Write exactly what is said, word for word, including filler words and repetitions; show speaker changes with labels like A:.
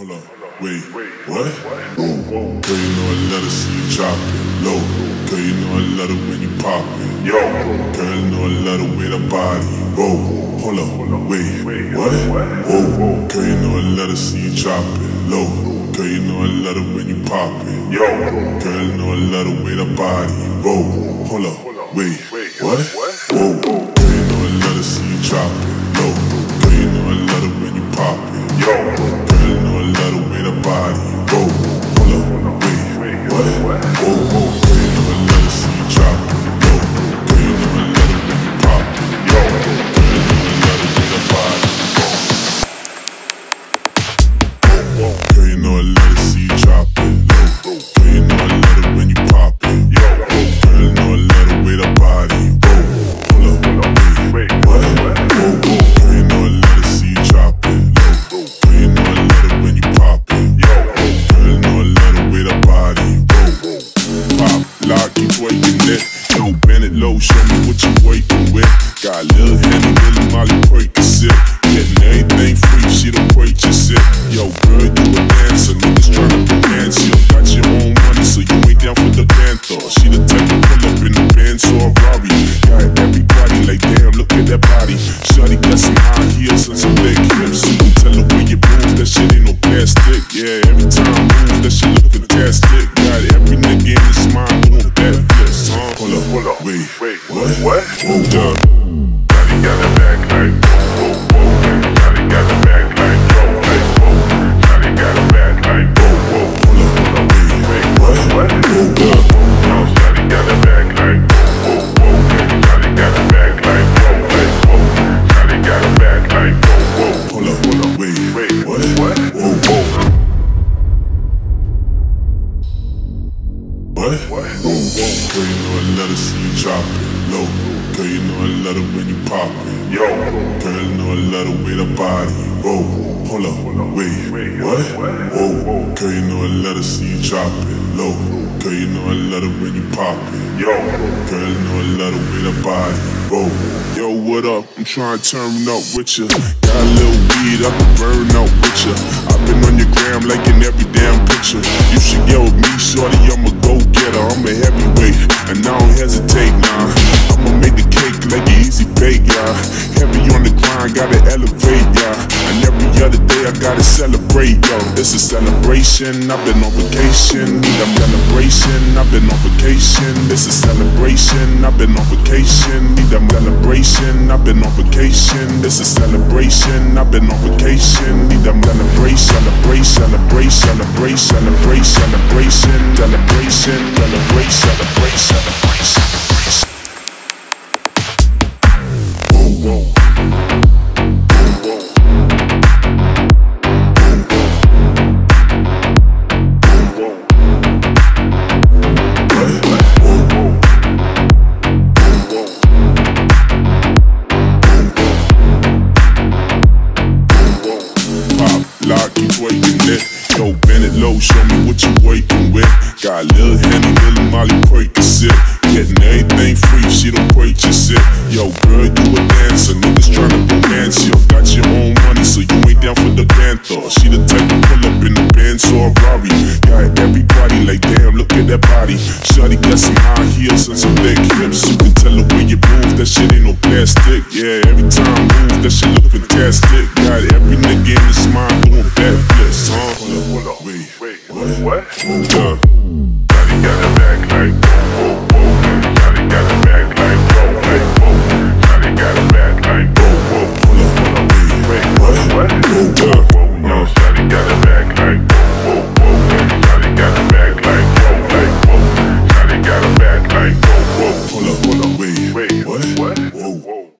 A: Hold up, wait, what? Girl, you know I love to see you drop it low. Girl, you know I love it when you pop it. Yo, girl, you know I love the way the body roll. Hold up, wait, what? Whoa, girl, you know I love to see you drop it low. Girl, you know I love it when you pop it. Yo, girl, you know I love the way the body roll. Hold up, wait, what? Whoa, girl, you know I love to see you drop it low. Girl, you know I love it when you pop it. Yo, girl, you know I love the way the body roll. Hold up, wait, what? Whoa, whoa, girl, you know I love to see you drop it low. Girl, you know I love it when you pop it. Yo, girl, you know I love the way the body roll. Girl, you know I love to see you drop it low. Girl, you know I love it when you pop it. Yo, girl, you know I love the way the body roll. Hold up, wait, what? Whoa, whoa, girl, you know I love to see you drop it low. Girl, you know I love it when you pop it. Yo, girl, you know I love the way the body roll. Pop, lock, keep working it. Yo, bend it low, show me what you working with. Got a little Henny, little Molly, Percocet. Getting everything free, she don't purchase it. Yo, girl, you a dancer, niggas tryna romance you. Got your own money, so you ain't down for the panther. She the type to pull up in the Benz or a Rari. Got everybody like, damn, look at that body. Shawty got some high heels and some big hips. You can tell the way you move, that shit ain't no plastic. Yeah, every time I move, that shit look fantastic. Got every nigga in his mind doing backflips. Huh? Hold up, hold up, wait, wait, what? What? Hold up. Shawty got a back like, whoa, whoa, whoa. Shawty got a back like, whoa, like, whoa. Shawty got a back like, whoa, whoa. Hold up, hold up, wait, wait, what? What? Hold up. No, Shawty got a back like, whoa, whoa, whoa. Shawty got a back like, whoa, like, whoa. Shawty got a back like, whoa, whoa. Hold up, hold up, wait, wait, what? What? Whoa, whoa. What? What? Whoa, whoa. Girl, you know I love to see you drop it low. Girl, you know I love it when you pop it. Yo, girl, you know I love the way the body roll. Hold up, wait, what? Whoa, girl, you know I love to see you drop it low. Girl, you know I love it when you pop it. Yo, girl, you know I love the way the body roll. Yo, what up? I'm trying to turn up with ya. Got a little weed, I can burn out with ya. I've been on your gram like in every damn picture. You should get with me, shorty, I'm a go-getter. I'm a heavyweight, and I don't hesitate, nah. I'ma make the cake like an easy bake, yeah. Heavy on the grind, gotta elevate, yeah. And every other day I gotta celebrate, yo. It's a celebration, I've been on vacation. Need a celebration, I've been on vacation. It's a celebration, I've been on vacation. Need a celebration, I've been on vacation. It's a celebration, I've been on vacation. Need a celebration, celebrate, celebrate, celebrate, celebrate, celebration, celebration, celebrate, celebrate, celebrate, celebration. Whoa. Yo, bend it low, show me what you working with. Got a little Henny, little Molly, Percocet. Getting everything free, she don't purchase it. Yo, girl, you a dancer, niggas tryna romance you. Got your own money, so you ain't down for the panther. She the type to pull up in the Benz or a Rari. Got everybody like, damn, look at that body. Shawty got some high heels and some big hips. You can tell the way you move, that shit ain't no plastic. Yeah, every time I move, that shit look